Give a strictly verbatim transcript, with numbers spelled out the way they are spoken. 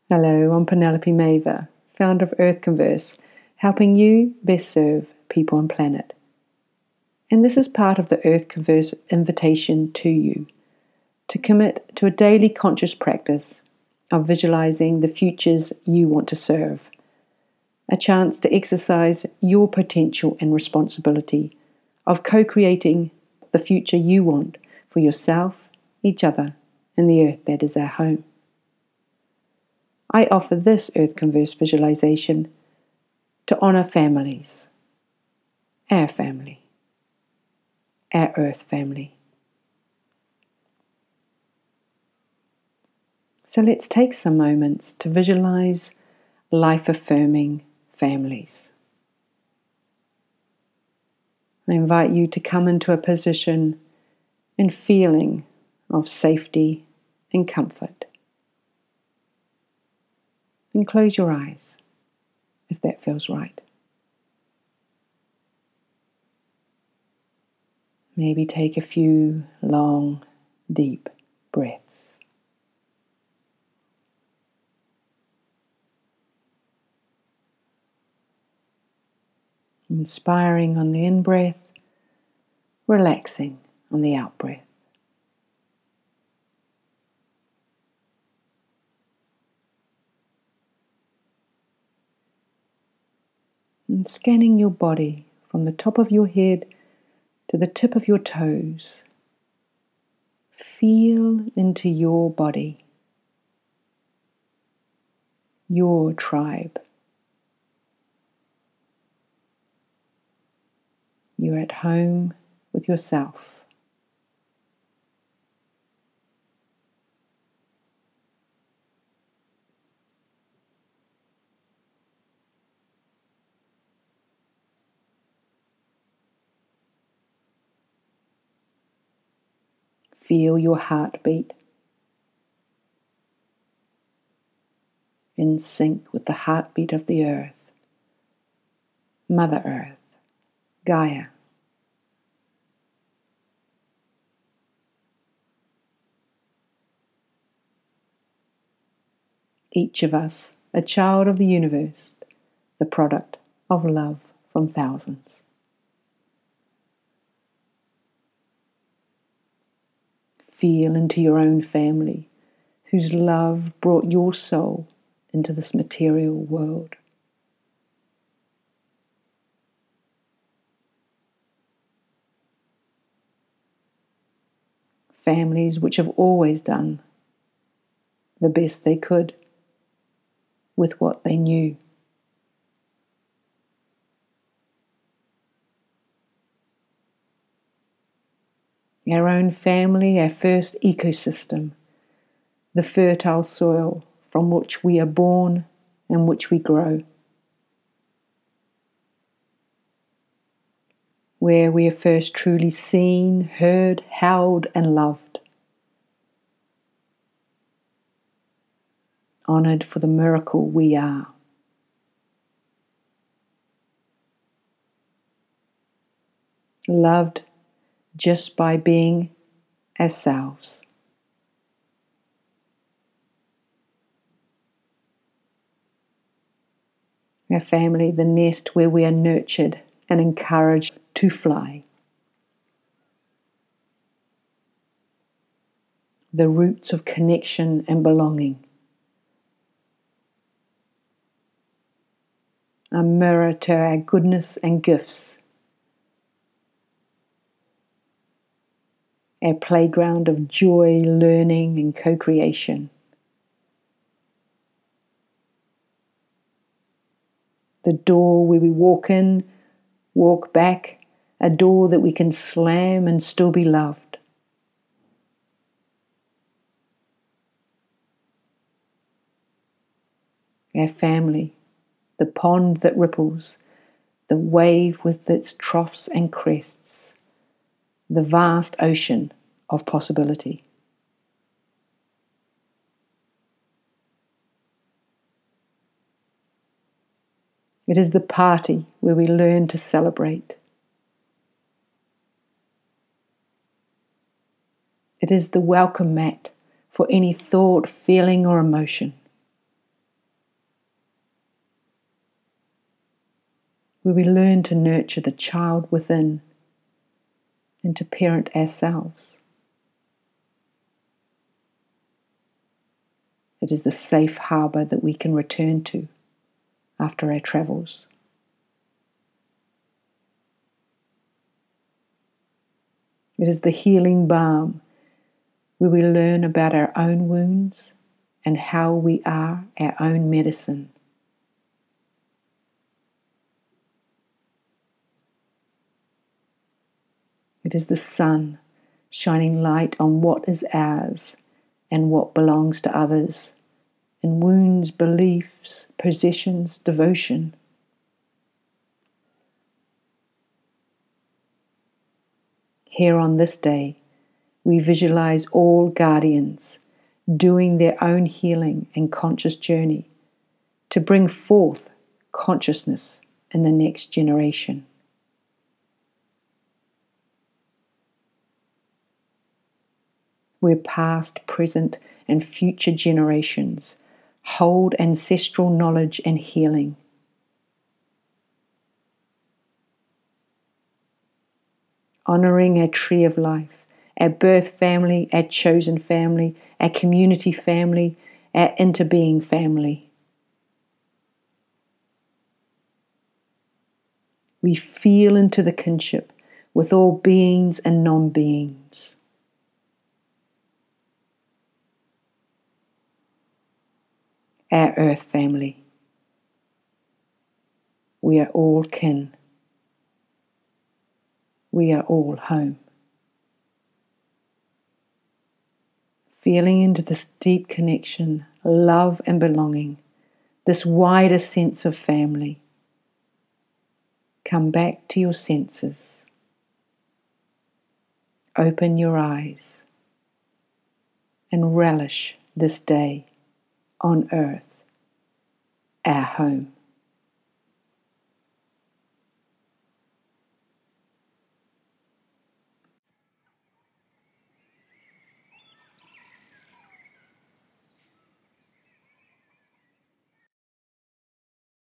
Hello, I'm Penelope Maver, founder of Earth Converse, helping you best serve people and planet. And this is part of the Earth Converse invitation to you to commit to a daily conscious practice of visualizing the futures you want to serve, a chance to exercise your potential and responsibility of co-creating the future you want for yourself, each other, and the earth that is our home. I offer this Earth Converse visualization to honor families, our family, our Earth family. So let's take some moments to visualize life-affirming families. I invite you to come into a position and feeling of safety and comfort. And close your eyes if that feels right. Maybe take a few long, deep breaths. Inspiring on the in-breath, relaxing on the out-breath. And scanning your body from the top of your head to the tip of your toes. Feel into your body, your tribe. You're at home with yourself. Feel your heartbeat in sync with the heartbeat of the earth, Mother Earth, Gaia. Each of us, a child of the universe, the product of love from thousands. Feel into your own family, whose love brought your soul into this material world. Families which have always done the best they could with what they knew. Our own family, our first ecosystem, the fertile soil from which we are born and which we grow, where we are first truly seen, heard, held, and loved, honored for the miracle we are. Loved just by being ourselves. Our family, the nest where we are nurtured and encouraged to fly. The roots of connection and belonging. A mirror to our goodness and gifts. Our playground of joy, learning, and co-creation. The door where we walk in, walk back, a door that we can slam and still be loved. Our family, the pond that ripples, the wave with its troughs and crests, the vast ocean of possibility. It is the party where we learn to celebrate. It is the welcome mat for any thought, feeling, or emotion. where we learn to nurture the child within and to parent ourselves. It is the safe harbour that we can return to after our travels. It is the healing balm where we learn about our own wounds and how we are our own medicine. It is the sun shining light on what is ours and what belongs to others, in wounds, beliefs, possessions, devotion. Here on this day, we visualize all guardians doing their own healing and conscious journey to bring forth consciousness in the next generation. Where past, present, and future generations hold ancestral knowledge and healing. Honouring our tree of life, our birth family, our chosen family, our community family, our interbeing family. We feel into the kinship with all beings and non-beings. Our earth family. We are all kin. We are all home. Feeling into this deep connection, love and belonging, this wider sense of family. Come back to your senses. Open your eyes and relish this day on earth, our home.